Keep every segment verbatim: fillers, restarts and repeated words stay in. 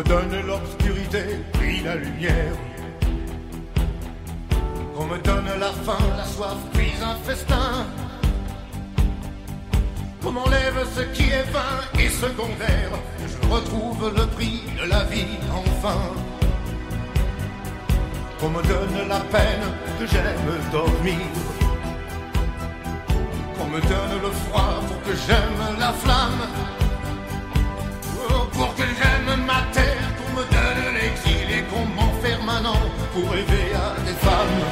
me donne l'obscurité puis la lumière, qu'on me donne la faim, la soif puis un festin, qu'on m'enlève ce qui est vain et secondaire, que je retrouve le prix de la vie enfin, qu'on me donne la peine, que j'aime dormir, qu'on me donne le froid pour que j'aime la flamme, oh, pour que j'aime ma terre, qu'on me donne l'exil et qu'on m'enferme un an pour rêver à des femmes.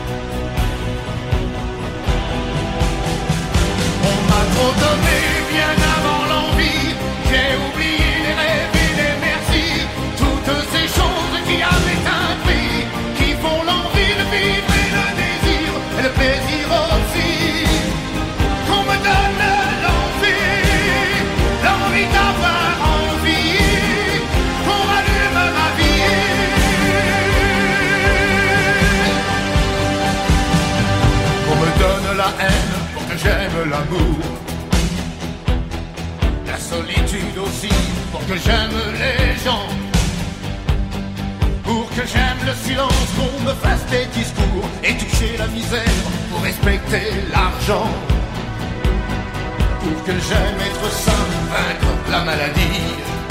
On m'a trop donné bien avant l'envie, j'ai oublié les rêves et les merci, toutes ces choses qui avaient un prix, qui font l'envie de vivre et le désir et le plaisir aussi. Qu'on me donne l'envie, l'envie d'avoir envie, qu'on rallume ma vie. Qu'on me donne la haine pour que j'aime l'amour, la solitude aussi pour que j'aime les gens, pour que j'aime le silence, qu'on me fasse des discours et toucher la misère pour respecter l'argent, pour que j'aime être sain, vaincre la maladie,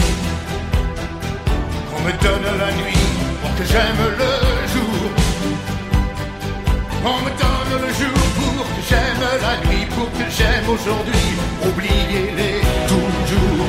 qu'on me donne la nuit pour que j'aime le jour, qu'on me donne le jour pour que j'aime la nuit, pour que j'aime aujourd'hui, oubliez-les toujours.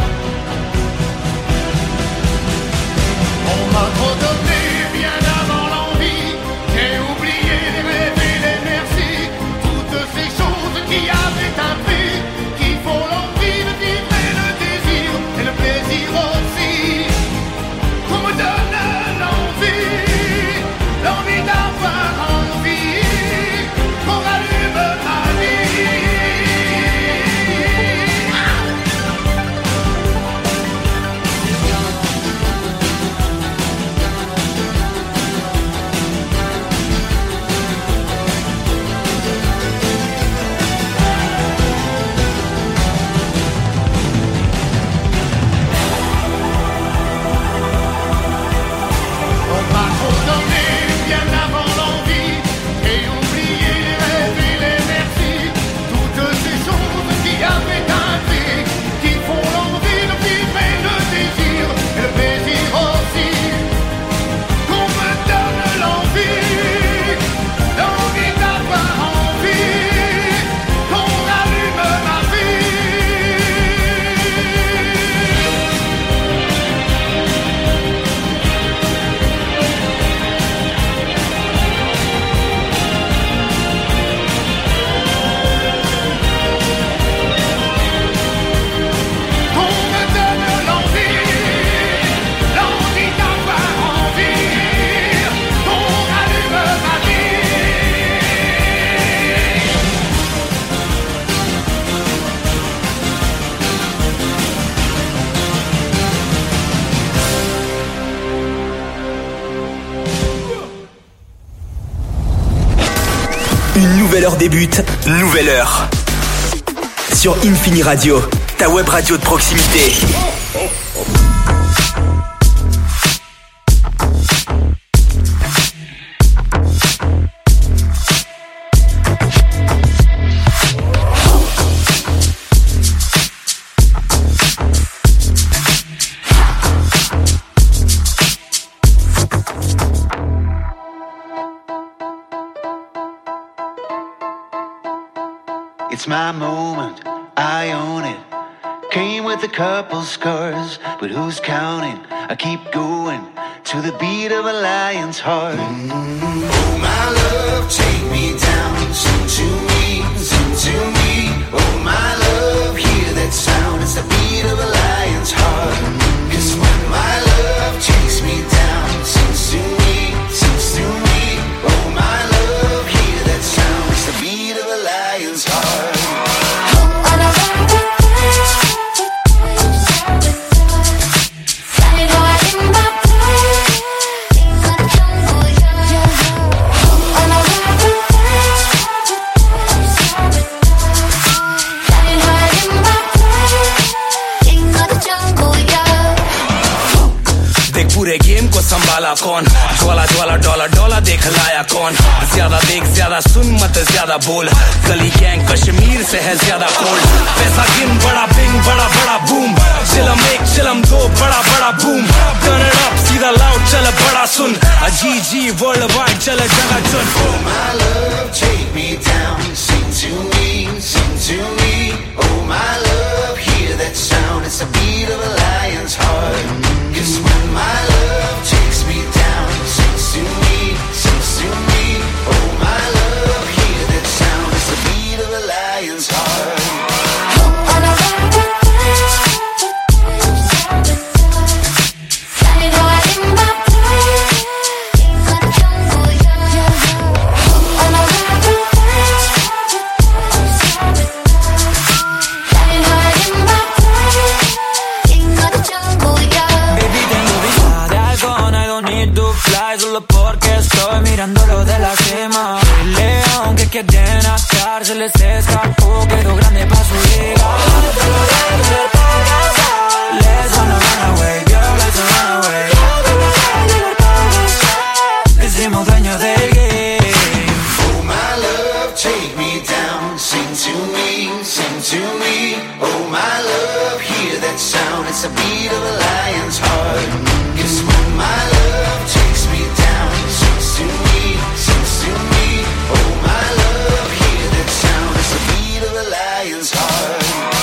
On m'a trop donné bien avant l'envie, j'ai oublié les rêves et les merci, toutes ces choses qui avaient un prix, qui font l'envie de vivre et le désir et le plaisir aussi. Qu'on me donne l'envie, l'envie d'avoir envie, qu'on rallume ma vie. Une nouvelle heure débute, nouvelle heure. Sur Infini Radio, ta web radio de proximité. It's my moment, I own it. Came with a couple scars, but who's counting? I keep going to the beat of a lion's heart. Mm-hmm. Oh my love, take me down, sing to me, sing to me. Oh my love, hear that sound, it's the beat of a lion's heart. Mm-hmm. 'Cause when my love takes me down, sings to me, sings to me. Oh my love, hear that sound, it's the beat of a lion's heart. कौन ज्वाला ज्वाला dollar dollar देख लाया कौन ज्यादा देख ज्यादा सुन मत ज्यादा बोल गली गैंग कश्मीर से है ज्यादा कोल्ड पैसा गिन बड़ा बिंग बड़ा बड़ा बूम चिलम एक चिलम दो बड़ा बड़ा बूम टर्न इट अप सीधा लाउड चल बड़ा सुन जी जी वर्ल्ड वाइड चल जगह चुन Oh my love take me down sing to me sing to me oh my love hear that sound it's the beat of a lion's heart cause when my love takes me down sings to me sings to me oh my love hear that sound it's the beat of a lion's heart Solo porque estoy mirando lo de la cima. El león que quiere nacer se les escapó, quedó grande pa' su liga. Let's wanna run away, girl, let's run away. Hicimos dueños del game. Oh my love, take me down, sing to me, sing to me. Oh my love, hear that sound, it's the beat of a lion's heart. Cause when my love takes me down, sings to me, sings to me. Oh my love, hear that sound, it's the beat of a lion's heart.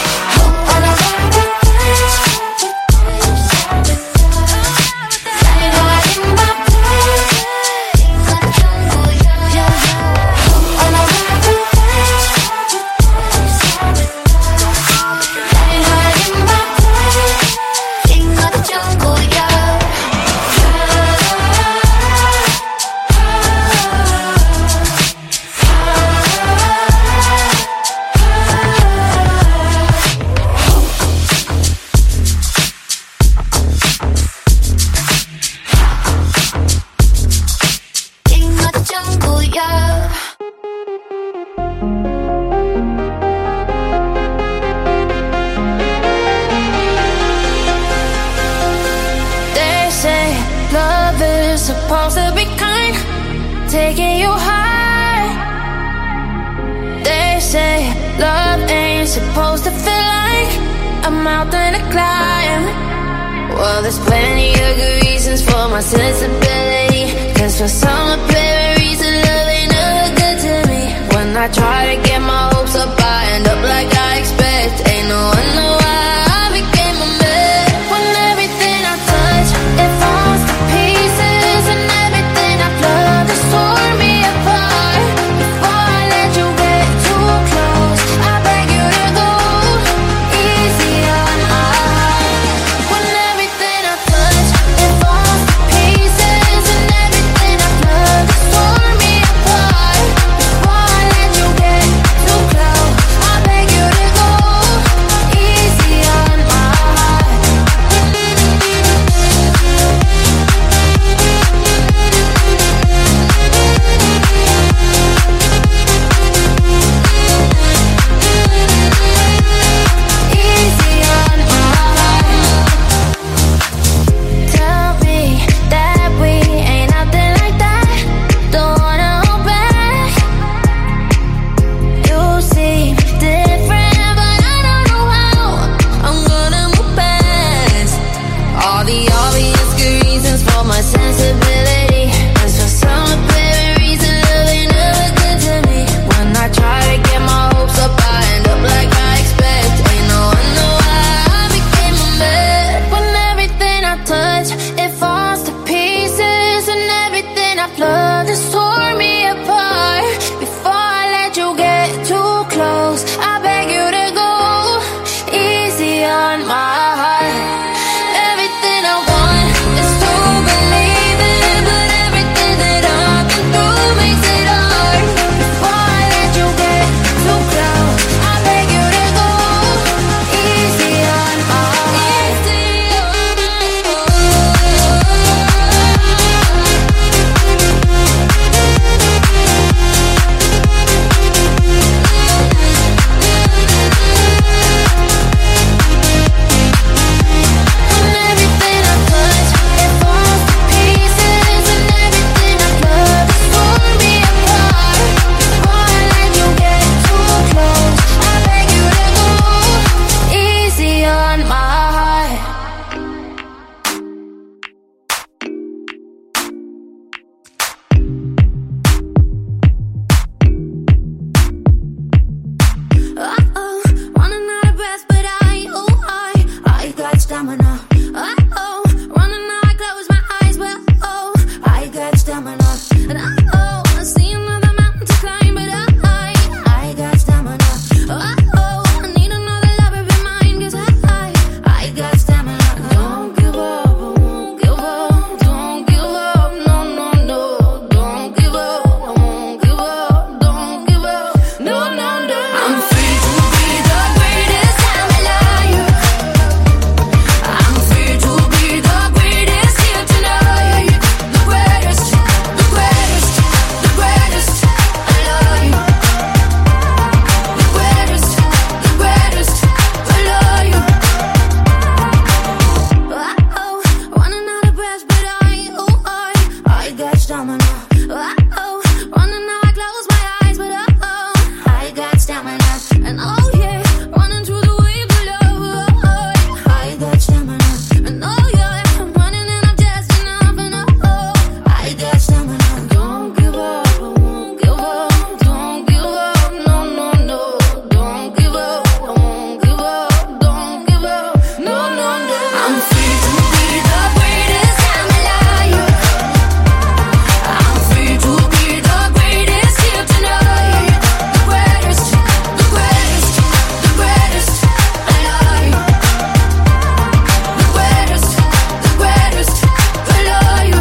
Supposed to be kind, taking you high. They say love ain't supposed to feel like a mountain to climb. Well, there's plenty of good reasons for my sensibility. Cause for some apparent reason, love ain't never good to me. When I try to get my hopes up, I end up like I expect. Ain't no wonder why I became a mess. When everything I touch, it falls to pieces. And everything I've loved has torn me apart. Before I let you get too close, I beg you to go easy on my heart. When everything I touch, it falls to pieces. And everything I've loved has torn me apart. Before I let you get too close. And oh yeah, running through the wave below. I got stamina. And oh yeah, I'm running and I'm just enough. And oh, I got stamina. Don't give up, I won't give up. Don't give up, no, no, no. Don't give up, I won't give up. Don't give up, no, no, no. I'm free to be the greatest I'm alive. I'm free to be the greatest here tonight. The greatest, the greatest, the greatest alive. The greatest, the greatest alive.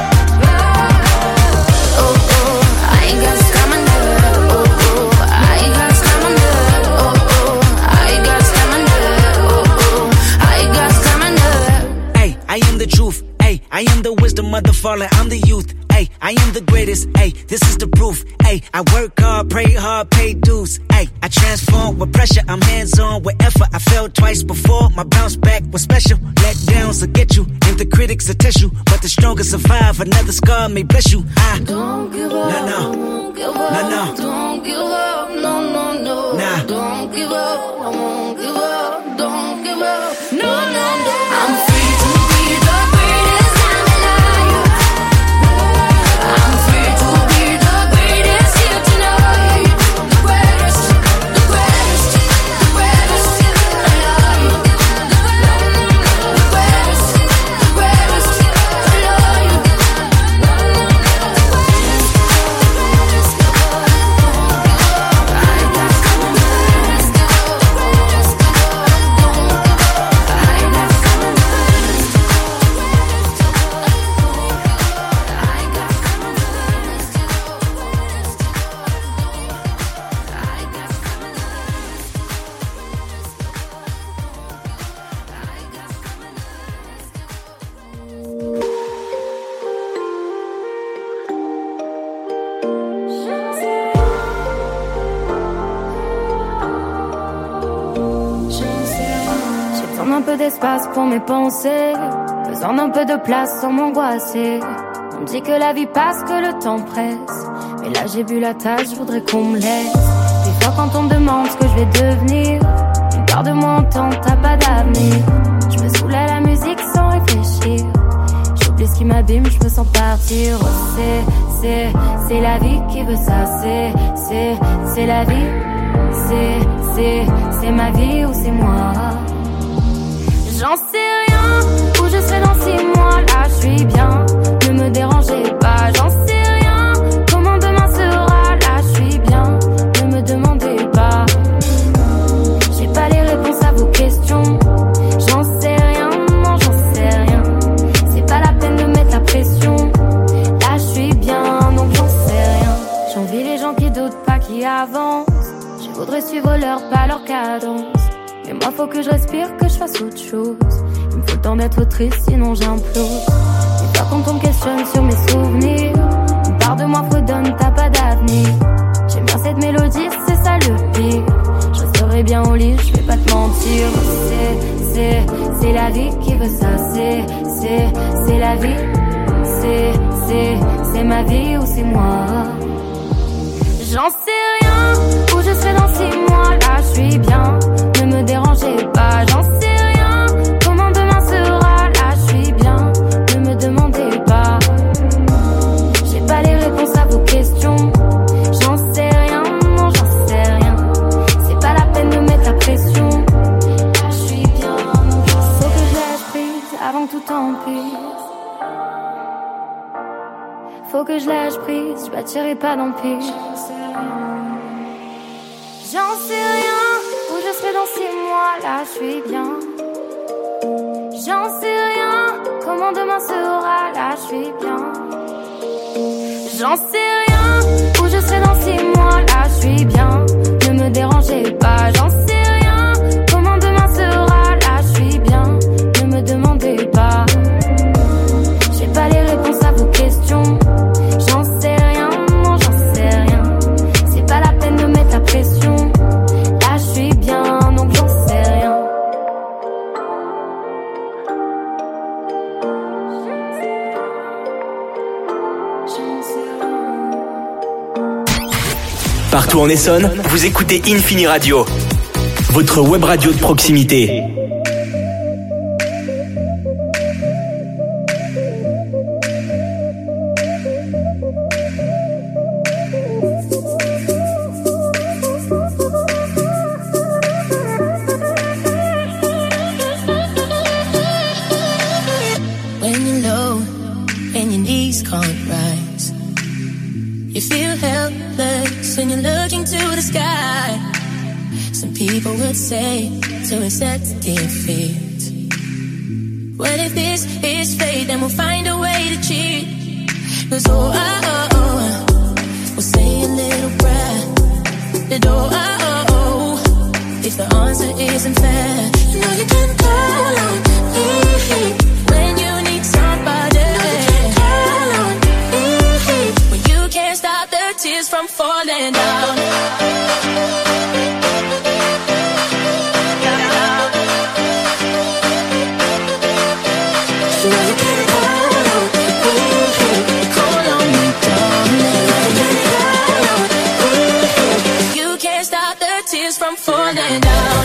Oh, oh, I got stamina. Oh, oh, I got stamina. Oh, oh, I got stamina. Oh, oh, I got stamina. Hey, I am the truth. Hey, I am the wisdom of the fallen. I'm the youth. Hey, I am the greatest. Hey, this is the proof. Hey, I work hard, pray hard, pay dues. Hey, I transform with pressure. I'm hands on with effort. I fell twice before. My bounce back was special. Let downs will get you, and the critics will test you. But the strongest survive. Another scar may bless you. I Don't give up, No, no. I won't give up. No, no. Don't give up, no, no, no. Nah. Don't give up, I won't give up. Don't give up, no, no, no. I'm free to be the greatest I'm alive. I'm free to be the greatest here tonight. The greatest, the greatest, the greatest alive. The greatest, the greatest alive. J'ai besoin d'un peu d'espace pour mes pensées, besoin d'un peu de place sans m'angoisser. On dit que la vie passe, que le temps presse, mais là j'ai bu la tasse, je voudrais qu'on me laisse. Des fois quand on me demande ce que je vais devenir, une part de moi entend t'as pas d'avenir. Je me saoule à la musique sans réfléchir, j'oublie ce qui m'abîme, je me sens partir. Oh, c'est, c'est, c'est la vie qui veut ça, c'est, c'est, c'est la vie. C'est, c'est, c'est ma vie ou c'est moi. J'en sais rien, où je serai dans six mois, là je suis bien. Ne me dérangez pas, j'en sais rien. Comment demain sera, là je suis bien. Ne me demandez pas, j'ai pas les réponses à vos questions. J'en sais rien, non j'en sais rien. C'est pas la peine de mettre la pression. Là je suis bien, donc j'en sais rien. J'envie les gens qui doutent pas, qui avancent. Je voudrais suivre leur pas, leur cadence. Mais moi faut que je respire, que je fasse autre chose. Il me faut le temps d'être triste, sinon j'implose. Des fois quand on me questionne sur mes souvenirs, une part de moi fredonne, t'as pas d'avenir. J'aime bien cette mélodie, c'est ça le pire. Je resterai bien au lit, je vais pas te mentir. C'est, c'est, c'est la vie qui veut ça. C'est, c'est, c'est la vie. C'est, c'est, c'est ma vie ou c'est moi. J'en sais rien, où je serai dans six mois, là je suis bien. Ne me dérangez pas, j'en sais rien. Comment demain sera, là je suis bien. Ne me demandez pas, j'ai pas les réponses à vos questions. J'en sais rien, non j'en sais rien. C'est pas la peine de mettre la pression. Là je suis bien, faut que je lâche prise avant que tout empire. Faut que je lâche prise, je bâtirai pas d'empire. J'en sais rien, où je serai dans six mois, là je suis bien. J'en sais rien, comment demain sera, là je suis bien. J'en sais rien, où je serai dans six mois, là je suis bien. Ne me dérangez pas, j'en sais rien, comment demain sera, là je suis bien. Ne me demandez pas, j'ai pas les réponses à vos questions. J'en sais rien, non j'en sais rien. C'est pas la peine de mettre la pression. Là je suis bien, donc j'en sais rien. Partout partout en Essonne, vous écoutez Infini Radio, votre web radio de proximité. Say to accept defeat. What if this is fate? Then we'll find a way to cheat. Cause oh, oh, oh, oh, we'll say a little prayer. But oh, oh, oh, if the answer isn't fair, you know you can call on me when you need somebody. You can call on me when you can't stop the tears from falling down. From falling down.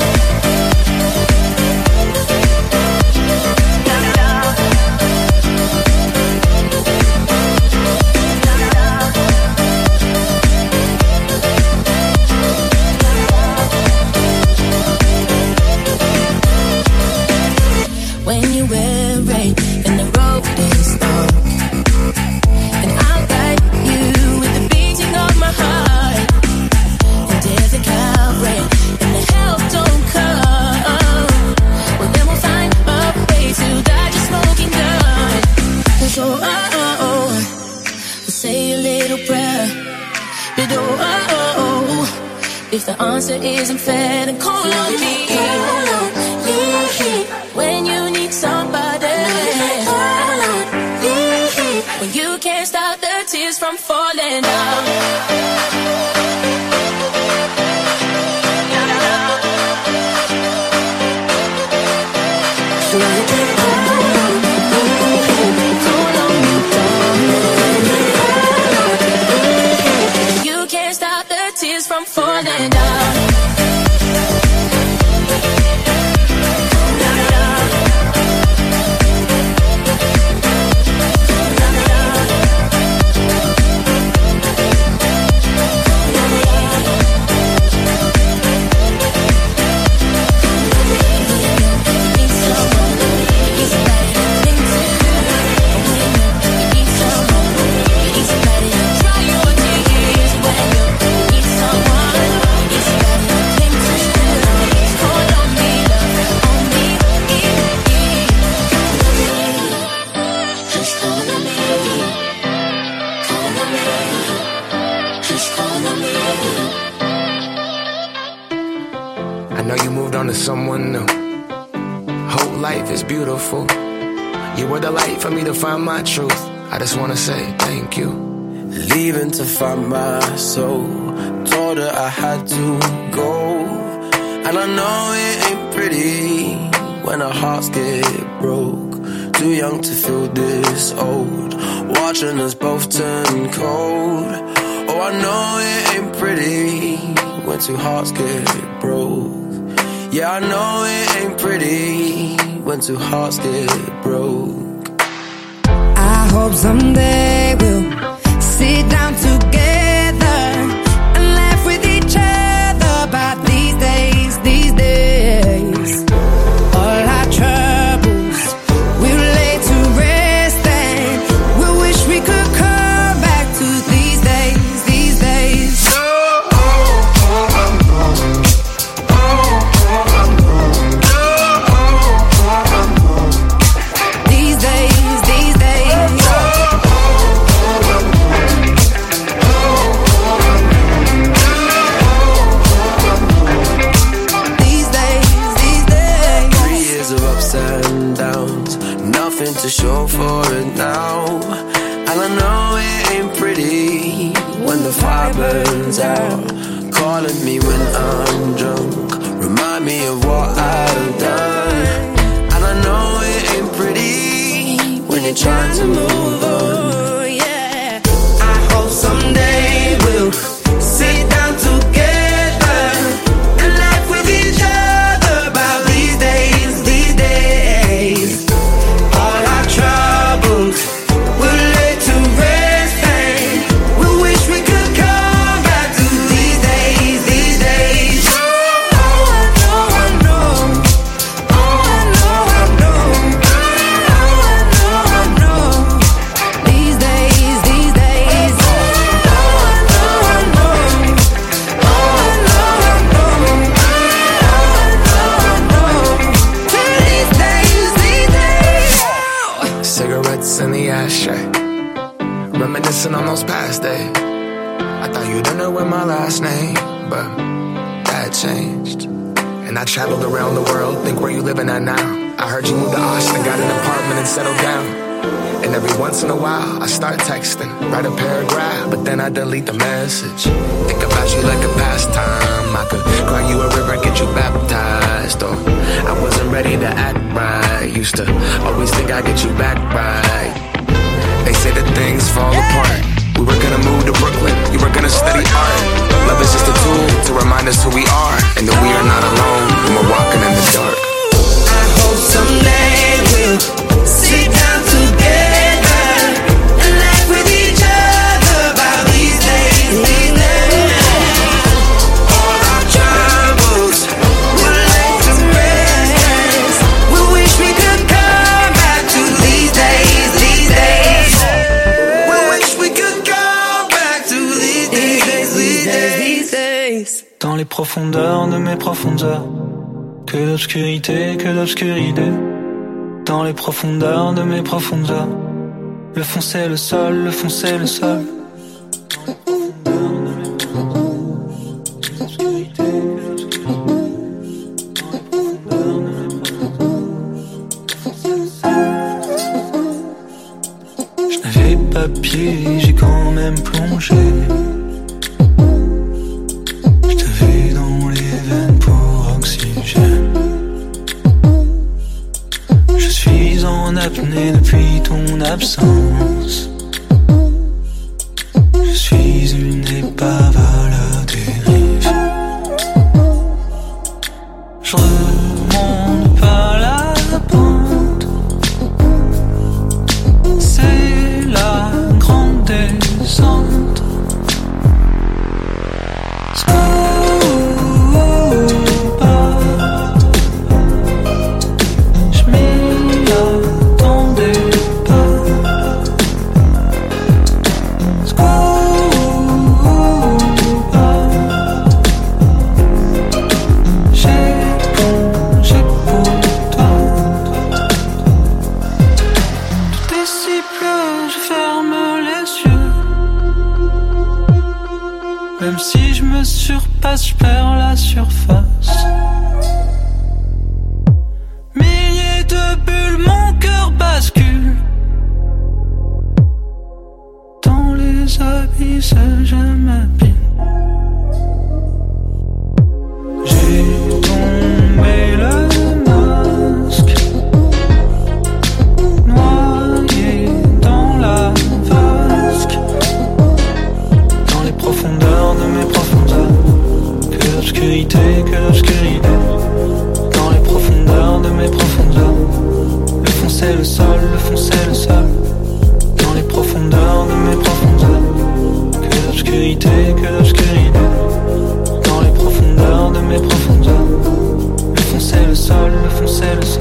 When you wear rain and the road is dark, and I'll guide you with the beating of my heart. And if the cloud rain and the help don't come, well then we'll find a way to dodge a smoking gun. Cause oh, oh, oh, oh, we'll say a little prayer. But oh, oh, oh, oh, if the answer isn't fair, then call on me. Call on me when you need somebody. Call on me when you can't stop the tears from falling down. You can't stop the tears from falling down. Someone new. Whole life is beautiful. You were the light for me to find my truth. I just wanna say thank you. Leaving to find my soul. Told her I had to go. And I know it ain't pretty when our hearts get broke. Too young to feel this old. Watching us both turn cold. Oh, I know it ain't pretty when two hearts get broke. Yeah, I know it ain't pretty when two hearts get broke. I hope someday we'll sit down together and laugh with each other about these days, these days. All our troubles we'll lay to rest and we'll wish we could come back to these days, these days. To show for it now. And I know it ain't pretty when the fire burns out. Calling me when I'm drunk, remind me of what I've done. And I know it ain't pretty when you're trying to move on. Yeah, I hope someday we'll sit down together Reminiscing on those past days. I thought you'd know with my last name, but that changed. And I traveled around the world, think where you living at now. I heard you moved to Austin, got an apartment and settled down. And every once in a while, I start texting, write a paragraph, but then I delete the message. Think about you like a pastime. I could cry you a river, get you baptized. Or I wasn't ready to act right. Used to always think I'd get you back right. They say that things fall apart. We were gonna move to Brooklyn, you were gonna study art. Love is just a tool to remind us who we are, and that we are not alone when we're walking in the dark. I hope someday we'll sit down together and laugh with each other about these days, these days. All our troubles will lay to rest. We wish we could come back to these days, these days. We wish we could come back to these days, these days, these days. Dans les profondeurs de mes profondeurs, que l'obscurité, que l'obscurité. Dans les profondeurs de mes profondeurs, le fond c'est le sol, le fond c'est le sol. Je n'avais pas pied, j'ai quand même plongé. Je t'avais dans les veines pour oxygène. Je suis en apnée depuis ton absence. Je suis une épave à la dérive. Je remonte par la pente. C'est la grande descente. Même si je me surpasse, je perds la surface. Milliers de bulles, mon cœur bascule. Dans les abysses, je m'abîme. J'ai tombé le masque, noyé dans la vasque. Dans les profondeurs de mes profondeurs, que l'obscurité, que l'obscurité. Dans les profondeurs de mes profondeurs, le fond c'est le sol, le fond c'est le sol. Dans les profondeurs de mes profondeurs, que l'obscurité, que l'obscurité. Dans les profondeurs de mes profondeurs, le fond c'est le sol, le fond c'est le sol.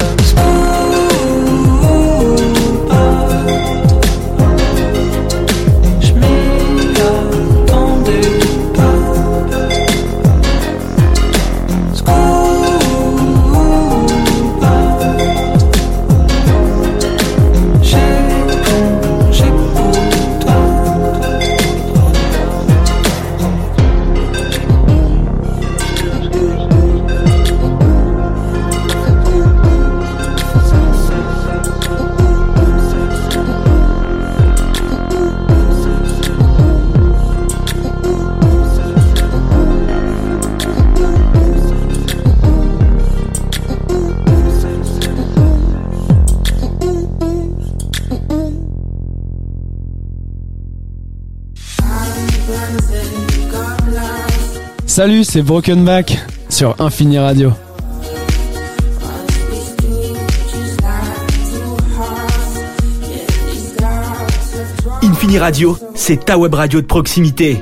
Salut, c'est Broken Back sur Infini Radio. Infini Radio, c'est ta web radio de proximité.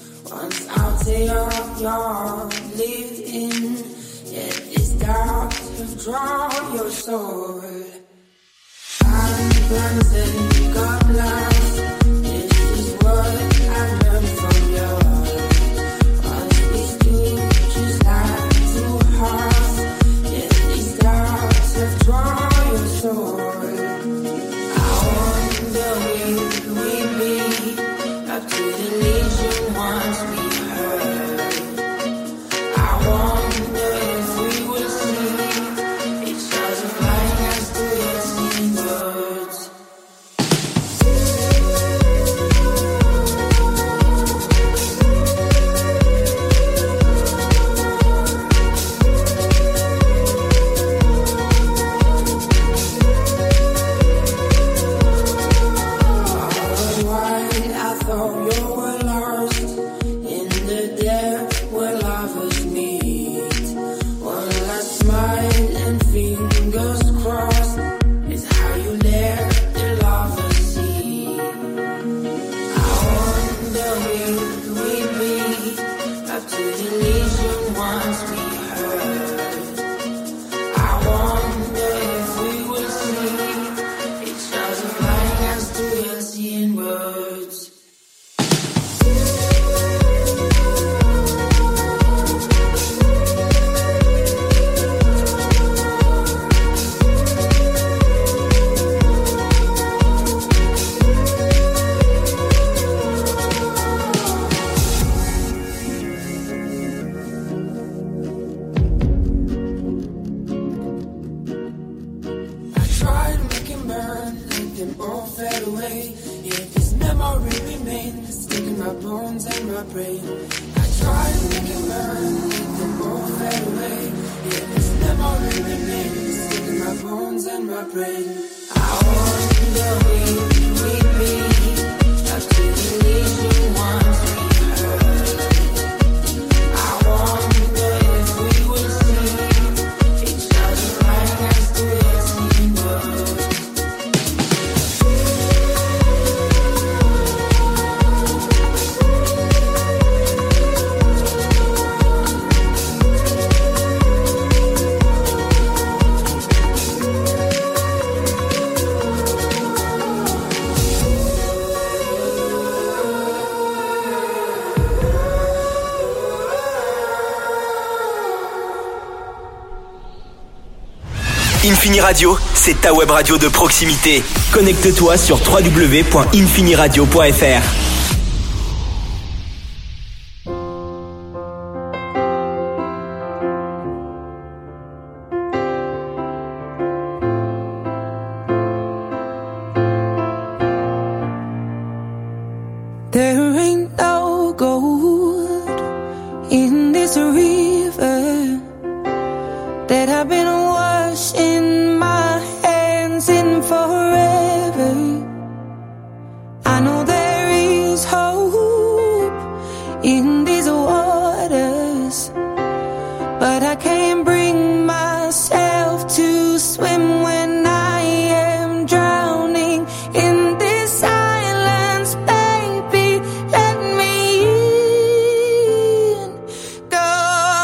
Once out of your lived in, yet it's dark. have drawn your sword. I'm running, got lost. This is what I've learned from your heart. All these dudes lie too hard. Yeah, these stars have drawn your sword. I wonder will we be up to the legion once we heard. I wonder if we will see each other flying as the dancing birds. Infini Radio, c'est ta web radio de proximité. Connecte-toi sur w w w point infini radio point f r. There ain't no gold in this river that I've been washing my hands in forever. I know there is hope in these waters, but I can't bring myself to swim when I am drowning in this silence. Baby, let me in. Go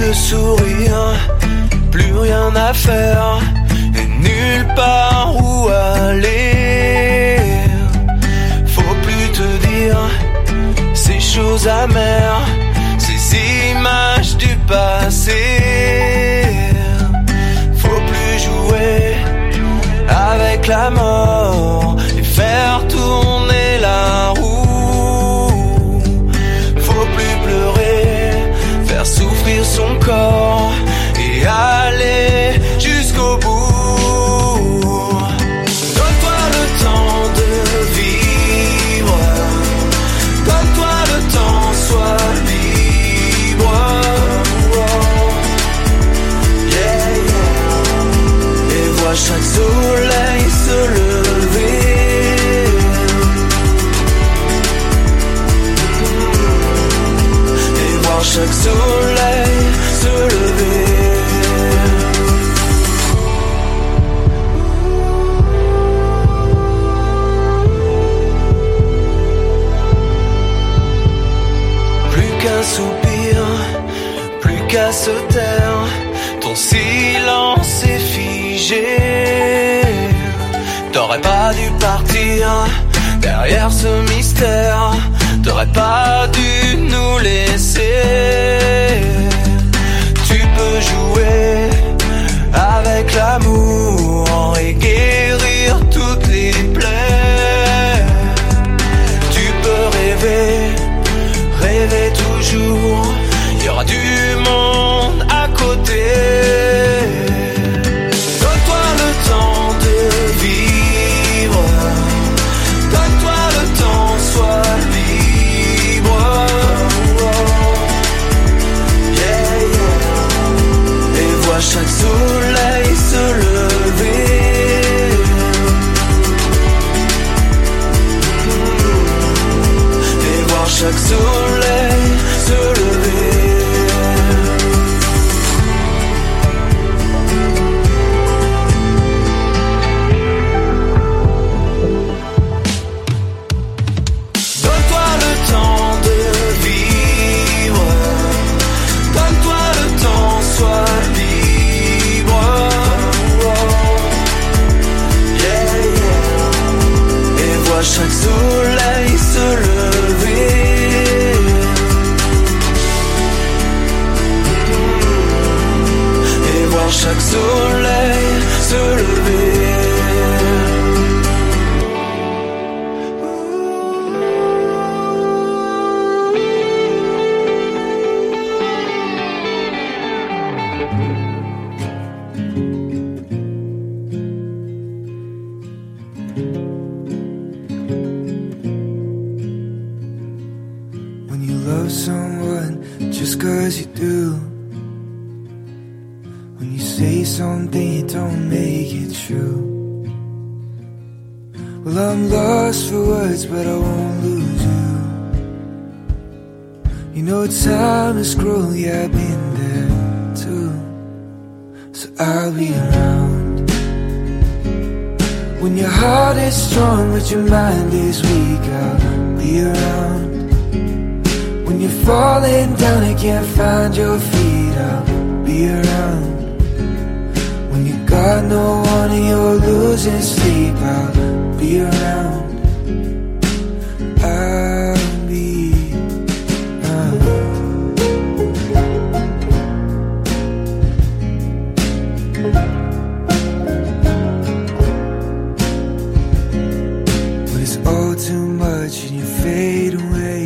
de sourire, plus rien à faire, et nulle part où aller. Faut plus te dire ces choses amères, ces images du passé. Faut plus jouer avec la mort et faire tourner la roue. Faut plus pleurer, faire souffrir son corps et aller jusqu'au bout. Donne-toi le temps de vivre, donne-toi le temps, sois libre. Yeah, yeah. Et vois chaque soleil se lever. Et voir chaque soleil se lever. Plus qu'un soupir, plus qu'à se taire, ton silence est figé. T'aurais pas dû partir derrière ce mystère, t'aurais pas dû nous laisser. Tu peux jouer avec l'amour et guérir toutes les plaies. Tu peux rêver, rêver toujours, il y aura du monde à côté. Donne-toi le temps de vivre, donne-toi le temps, sois libre. Yeah, yeah. Et vois chaque soleil se lever. Et voir chaque soleil se lever. Donne-toi le temps de vivre, donne-toi le temps, sois libre. Yeah, yeah. Et vois chaque soleil se lever. Et voir chaque soleil se lever. When you love someone just 'cause you do, when you say something you don't make it true. Well, I'm lost for words, but I won't lose you. You know time is cruel, yeah, I've been there too. So I'll be around when your heart is strong but your mind is weak. I'll be around when you're falling down and can't find your feet. I'll be around when you got no one and you're losing sleep. I'll be around. I'll be around. When it's all too much and you fade away,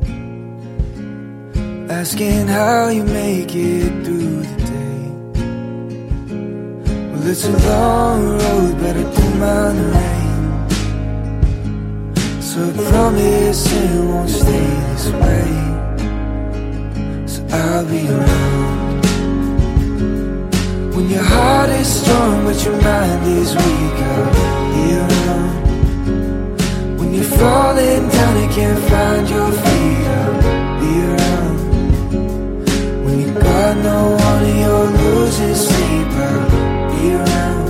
asking how you make it through the day. Well, it's a long road, but I don't mind the rain. So I promise it won't stay this way. So I'll be around when your heart is strong but your mind is weak. I'll be around when you're falling down and can't find your feet. I'll be around when you got no one and you're losing sleep. I'll be around.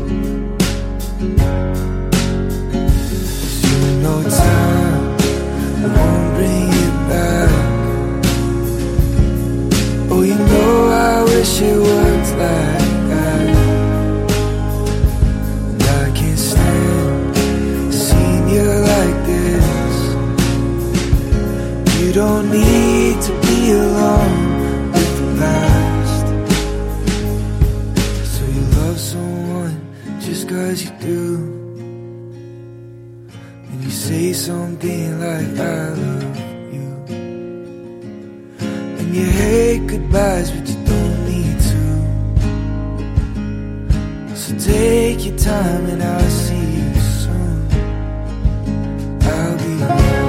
'Cause you know time won't bring it back. Oh, you know I wish it worked like that. And I can't stand seeing you like this. You don't need to be alone with the past. So you love someone just cause you do. And you say something like I love you. And you hate goodbyes but you don't need to. So take your time and I'll see you soon. I'll be home.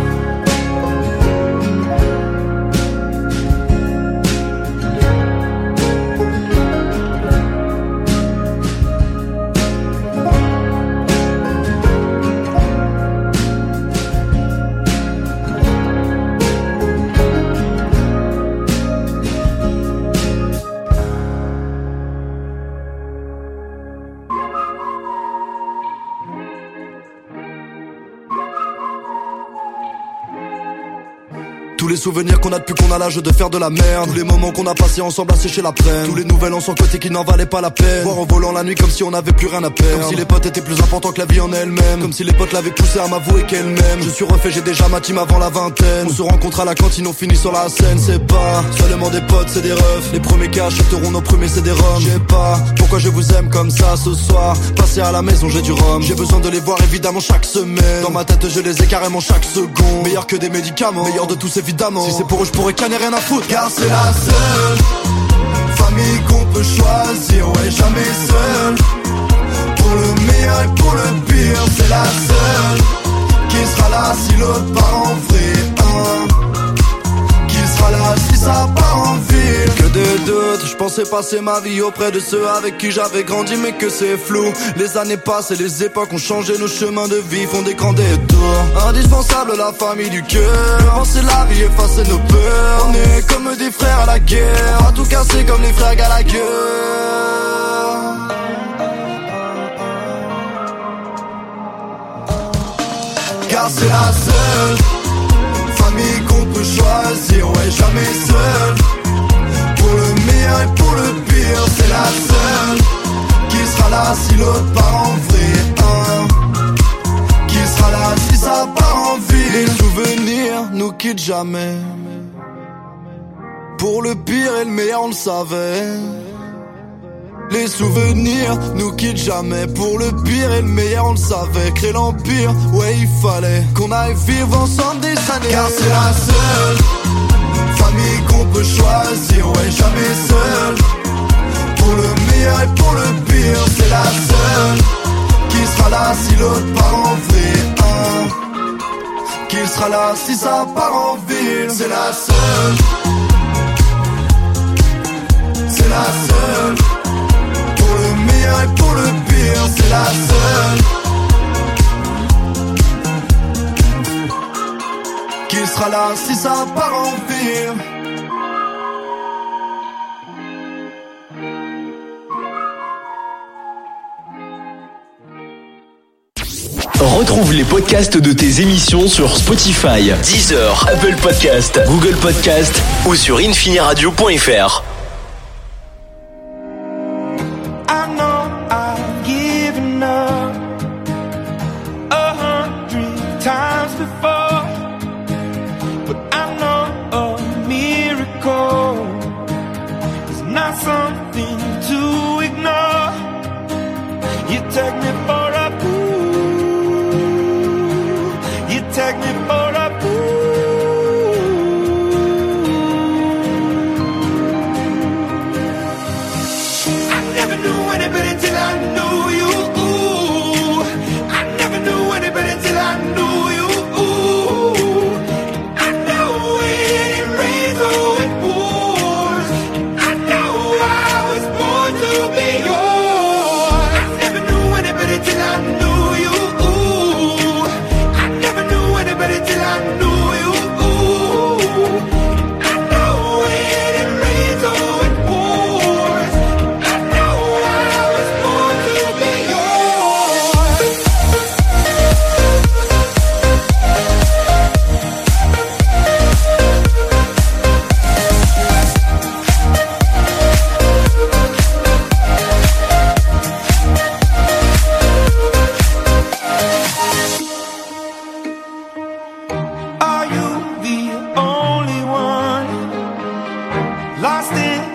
Tous les souvenirs qu'on a depuis qu'on a l'âge de faire de la merde. Tous les moments qu'on a passés ensemble à sécher la plaine. Tous les nouvelles en son côté qui n'en valaient pas la peine. Voir en volant la nuit comme si on n'avait plus rien à perdre. Comme si les potes étaient plus importants que la vie en elle-même. Comme si les potes l'avaient poussé à m'avouer qu'elle m'aime. Je suis refait, j'ai déjà ma team avant la vingtaine. On se rencontre à la cantine, on finit sur la scène. C'est pas seulement des potes, c'est des refs. Les premiers qui achèteront nos premiers c'est des roms. Je sais pas pourquoi je vous aime comme ça ce soir. Passer à la maison j'ai du rhum. J'ai besoin de les voir évidemment chaque semaine. Dans ma tête je les ai carrément chaque seconde. Meilleur que des médicaments, meilleur de tous évidemment. Si c'est pour eux je pourrais canner rien à foutre. Car c'est la seule famille qu'on peut choisir. Ouais, jamais seul. Pour le meilleur et pour le pire, c'est la seule qui sera là si l'autre part en vrille. Hein. Qui sera là si ça part en ville. Que des doutes, je pensais passer ma vie auprès de ceux avec qui j'avais grandi, mais que c'est flou. Les années passent et les époques ont changé, nos chemins de vie font des grands détours. Indispensable la famille du cœur, penser la vie, effacer nos peurs. On est comme des frères à la guerre, à tout casser comme les frères Gallagher. Car c'est la seule famille qu'on peut choisir, ouais, jamais seul. Pour le meilleur et pour le pire, c'est la seule qui sera là si l'autre part en vrille. Hein. Qui sera là si ça part en ville. Les souvenirs nous quittent jamais. Pour le pire et le meilleur on le savait. Les souvenirs nous quittent jamais. Pour le pire et le meilleur on le savait. Créer l'empire, ouais il fallait qu'on aille vivre ensemble des années. Car c'est la seule famille qu'on peut choisir, ouais jamais seul. Pour le meilleur et pour le pire, c'est la seule qui sera là si l'autre part en vrille. Hein. Qui sera là si ça part en ville. C'est la seule. C'est la seule. Pour le meilleur et pour le pire, c'est la seule qui sera là si ça part en ville. Retrouve les podcasts de tes émissions sur Spotify, Deezer, Apple Podcast, Google Podcast ou sur infiniradio point f r.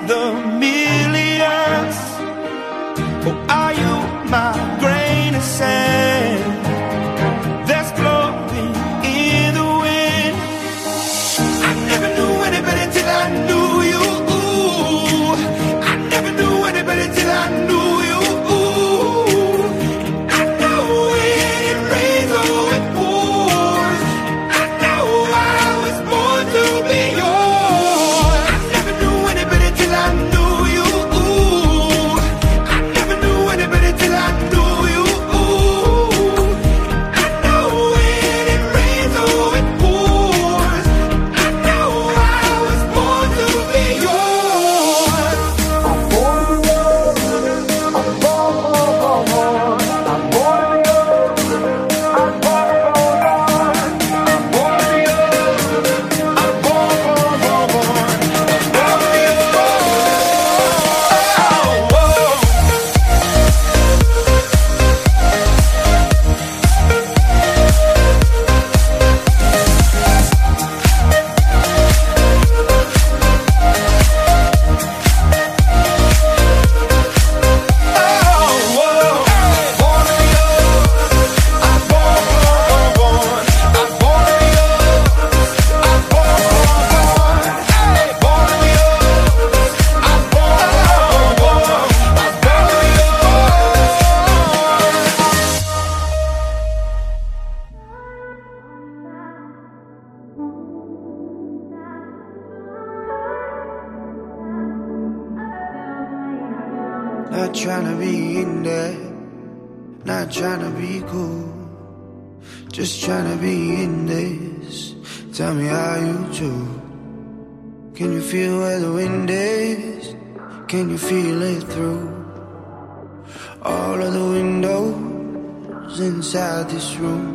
the millions? Or are you my grain of sand that's blowing in the wind? I never knew any better till I knew you. I never knew any better till I knew you. I know when it rains or it pours, I know I was born to be yours. I never knew any better till I knew you. I never knew any better till I knew you. I know when it rains or it pours, I know I was born to be yours. I'm born to yours. I'm born, born, born, born. I'm born to yours. I'm born, born, born. I'm born to yours. I'm born, born, born, born. I'm born to yours. Oh, whoa. Not tryna be in there, not tryna be cool, just tryna be in this. Tell me how you do. Can you feel where the wind is? Can you feel it through all of the windows inside this room?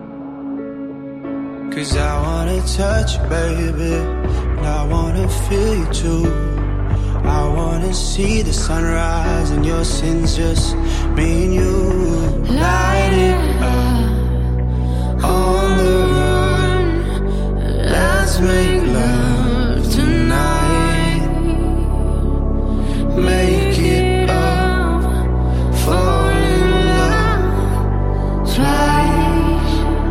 Cause I wanna touch you, baby, and I wanna feel you too. I wanna see the sunrise and your sins, just me and you. Light it up on the run. Let's make love tonight. Make it up, fall in love twice.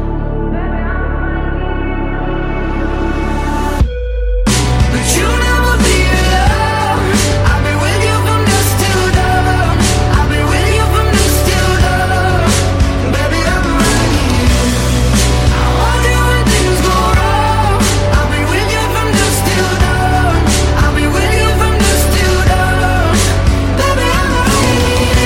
But you never be alone. I'll be with you from dusk till dawn. I'll be with you from dusk till dawn. Baby, I'm right here. I want you when things go wrong. I'll be with you from dusk till dawn. I'll be with you from dusk till dawn. Baby, I'm right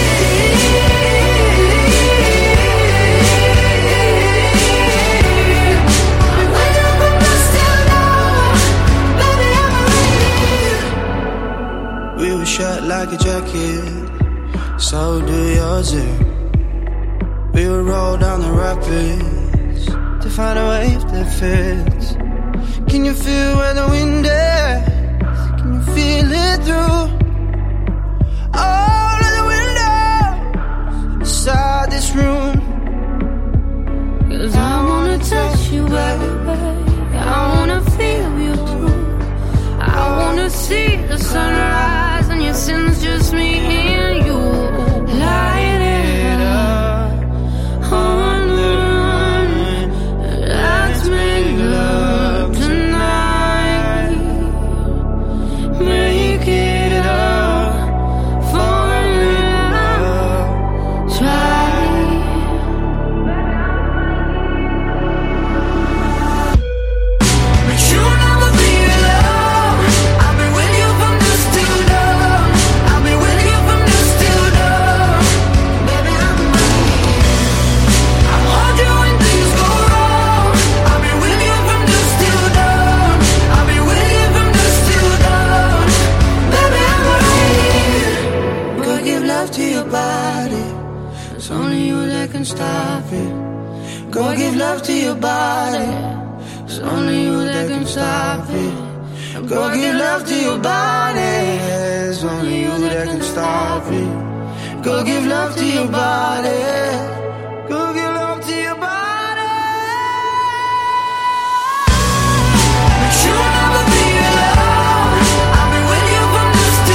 here. I'll be with you from dusk till dawn. Baby, I'm right here. We were shut like a jacket, so do yours. Yeah. We would roll down the rapids to find a wave that fits. Can you feel where the wind is? Can you feel it through all of the windows inside this room? Cause I wanna touch you, baby. I wanna feel you too. I wanna see the sunrise and your sins, just me and you. Light it up on the run. Let's make love tonight. Make it up, fall in love, try. But you never be alone. I'll be with you from dusk till dawn. I'll be with you from dusk till dawn. Baby, I'm right here. I want you when things go wrong. I'll be with you from dusk till dawn. I'll be with you from dusk till dawn. Baby, I'm right here. Go give love to your body. It's only you that can stop it. Go give love to your body. It's only you that can stop it. Go give love to your body. It's only you that can stop it. Go give love to your body. Go give love to your body. But you'll never be alone. I'll be with you from dusk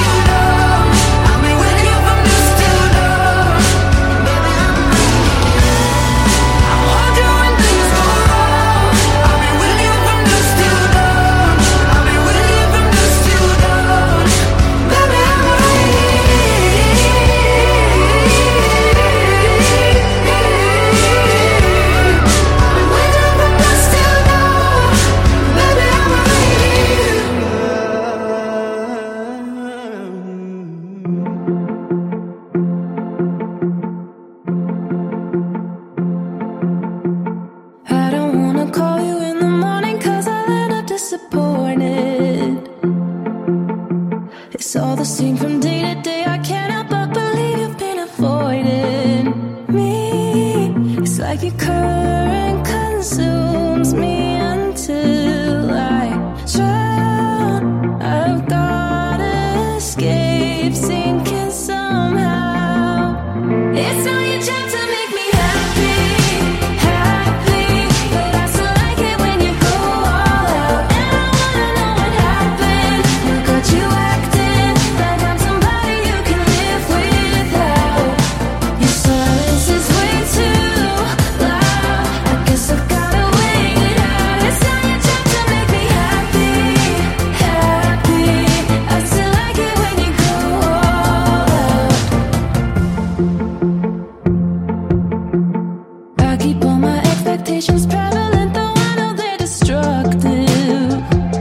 It's all the same from day to day. I can't help but believe you've been avoiding me. It's like your current consumes me until I drown. I've gotta escape, sinking somehow. It's not your job to make me happy, happy, but I still like it when you go all out. And I wanna know what happened. Look at you acting like I'm somebody you can live without. Your silence is way too loud. I guess I've gotta wait it out. It's not your job to make me happy, happy. I still like it when you go all out. I keep all my expectations prevalent, though I know they're destructive.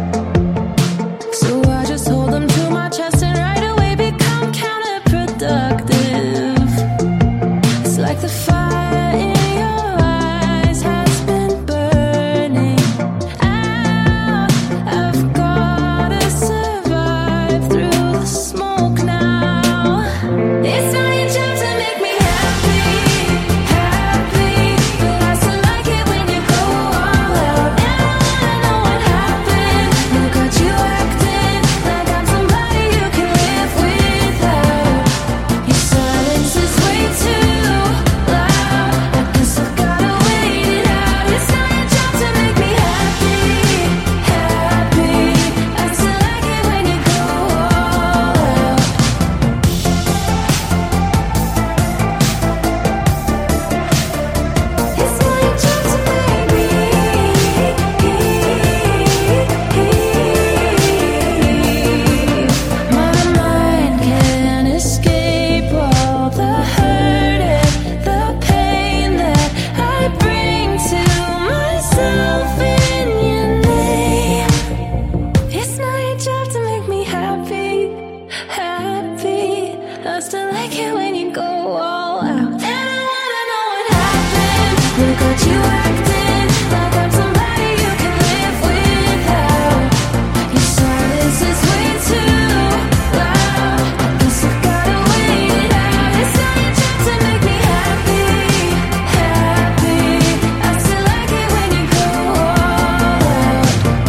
So I just hold them to my chest and right away become counterproductive. It's like the fire in your eyes has been burning out. I've gotta survive through the smoke now. It's not your job to make me happy, happy, but I still like it when you go all out. And I wanna know what happened. Look at you acting like I'm somebody you can live without. Your silence is way too loud. I guess I've gotta wait it out. It's not your job to make me happy, happy. I still like it when you go all out. It's not your job to make me. My mind can't escape all the hurt and the pain that I bring to myself in your name. It's not your job to make me happy, happy. I still like it when you go all out. And I wanna know what happened. Look at you acting like I'm somebody you can live without. Your silence is way too loud. I guess I've gotta wait it out. It's not your job to make me happy, happy. I still like it when you go all out.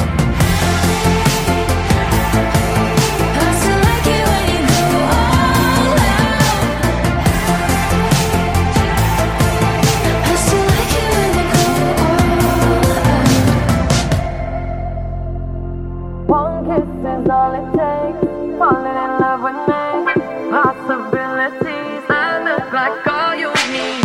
I still like it when you go all out. I still like it when you go all out. One kiss is all it takes. Falling in love with me. Possibilities. I look like all you need.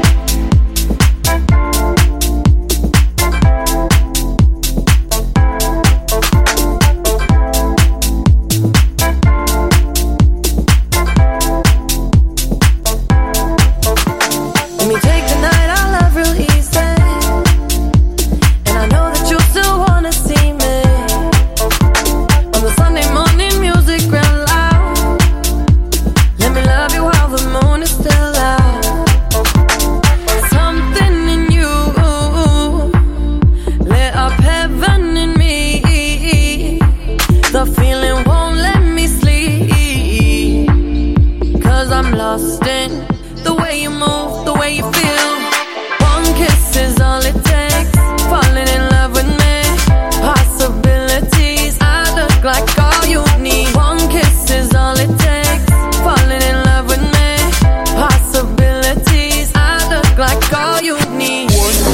Let me take the night, I love real easy. And I know that you still wanna see me. On the Sunday morning, music real loud. Let me love you while the moon is still out. Something in you lit up heaven in me. The feeling won't let me sleep. Cause I'm lost in the way you move, the way you feel. One kiss is all it takes. Falling in love with me. Possibilities. I look like all you need. One kiss is all it takes. Falling in love with me. Possibilities. I look like all you need.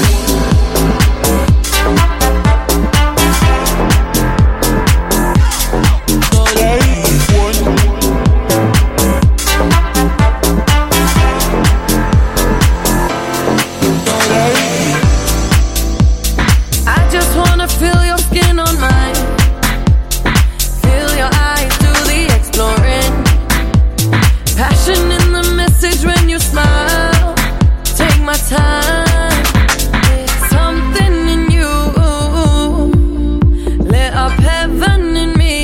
I just wanna feel your skin on mine. Feel your eyes do the exploring. Passion in the message when you smile. Take my time. Something in you lit up heaven in me.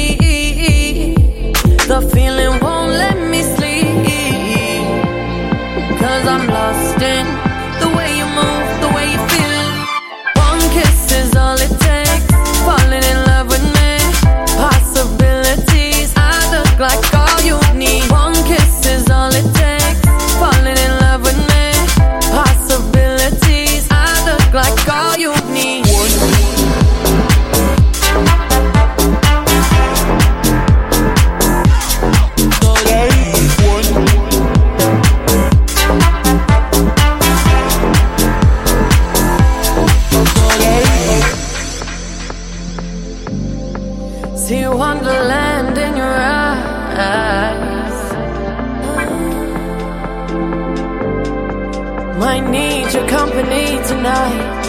The feeling won't let me sleep. Cause I'm lost in the way you move, the way you feel. One kiss is all it takes. Falling in love with me. Possibilities. I look like all you need. One kiss is all it takes. Falling in love with me. Possibilities. I look like all you need. See wonderland in your eyes. Might need your company tonight.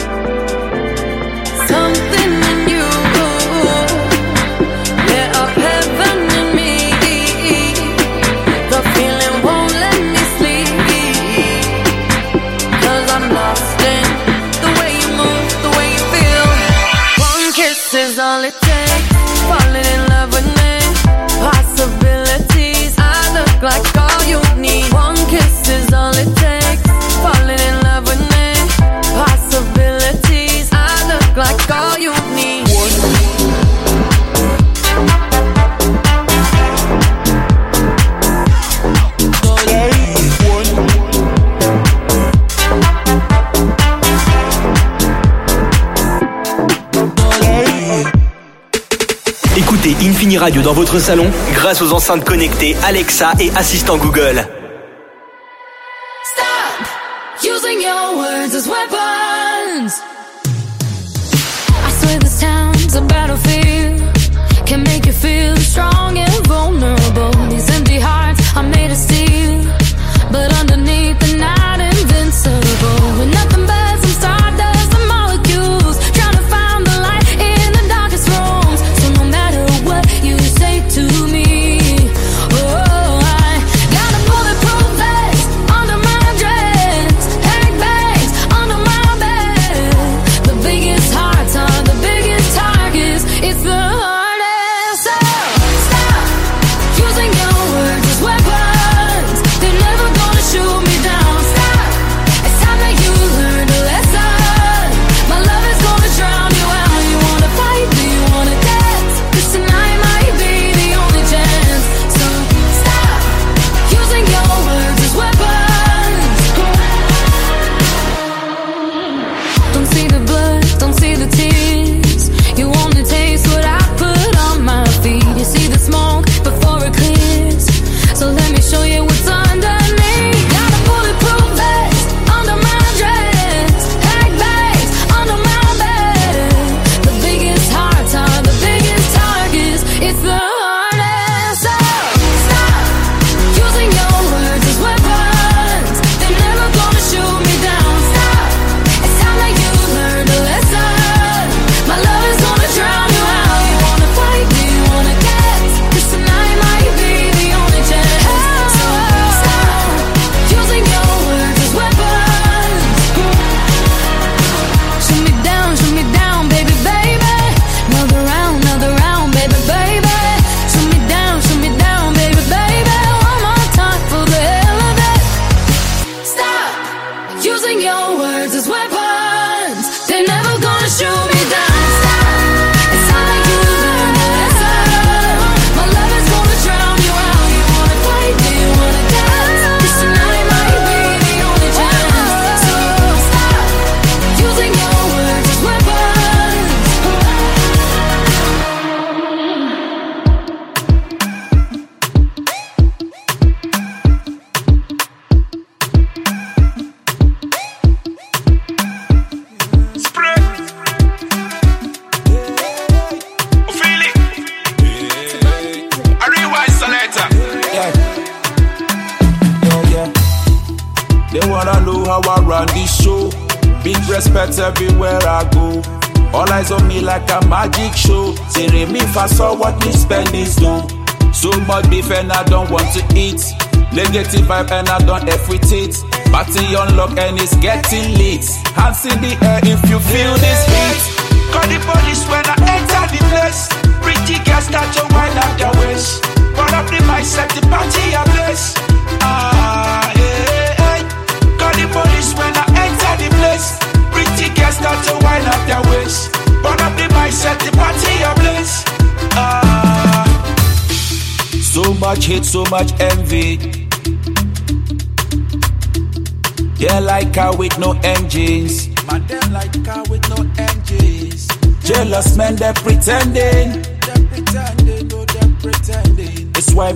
Something in you lit up heaven in me. The feeling won't let me sleep, 'cause I'm lost in the way you move, the way you feel. One kiss is all it takes. Falling in love with me. Possibilities. I look like all you need. One kiss is all it takes. Falling in love with me. Possibilities. I look like all you need. Écoutez Infini Radio dans votre salon grâce aux enceintes connectées Alexa et assistant Google. Stop using your words as weapons. I swear this town's a battlefield. Can make you feel strong and vulnerable. These empty hearts are made of steel, but underneath they're not invincible. With nothing but some stardust and molecules, trying to find the light in the darkest rooms. So no matter what you say to me, oh, I got a bulletproof vest under my dress, egg bags under my bed. The biggest hearts are the biggest targets. It's the hardest. So stop using your words as weapons. They're never gonna shoot me down. Stop. It's time that you learned a lesson. My love is gonna drown you out. You wanna fight? Do you wanna dance? 'Cause tonight might be the only chance. So stop using your words as weapons. Don't see the blood, don't see the tears. You only taste what I put on my feet. You see the smoke before it clears. So let me show you what's underneath. Got a bulletproof vest under my dress, egg bags under my bed. The biggest hearts are the biggest targets. It's the hardest. So stop using your words as weapons. They're never gonna shoot me down. Stop. It's time that you learned a lesson. My love is gonna drown you out. You wanna fight? Do you wanna dance? 'Cause tonight might be the only chance. So stop using your words as weapons. Shoot me down, shoot me down, baby, baby. Another round, another round, baby, baby. Shoot me down, shoot me down, baby, baby. One more time for the hell of it. Stop using your words as weapons. They're never gonna shoot me down. Stop. It's time that you learn a lesson. My love is gonna drown you out. You wanna fight? Do you wanna dance? 'Cause tonight might be the only chance. So stop using your words as weapons. They wanna know how I run this show. Big respect everywhere I go. All eyes on me like a magic show. Say me if I saw what me spend is do. So much beef and I don't want to eat. Negative vibe and I don't F with it. Party unlock and it's getting lit. Hands in the air if you feel this heat. Call the police when I enter the place. Pretty girls start to wind up their waist. Burn up the mic, set the party ablaze. Ah, yeah, yeah. Call the police when I enter the place. Pretty girls start to wind up their waist. Burn up the mic, set the party ablaze. Ah. So much hate, so much envy. They like car with no engines. Man, them like car with no engines. Jealous men, they're pretending. They're pretending.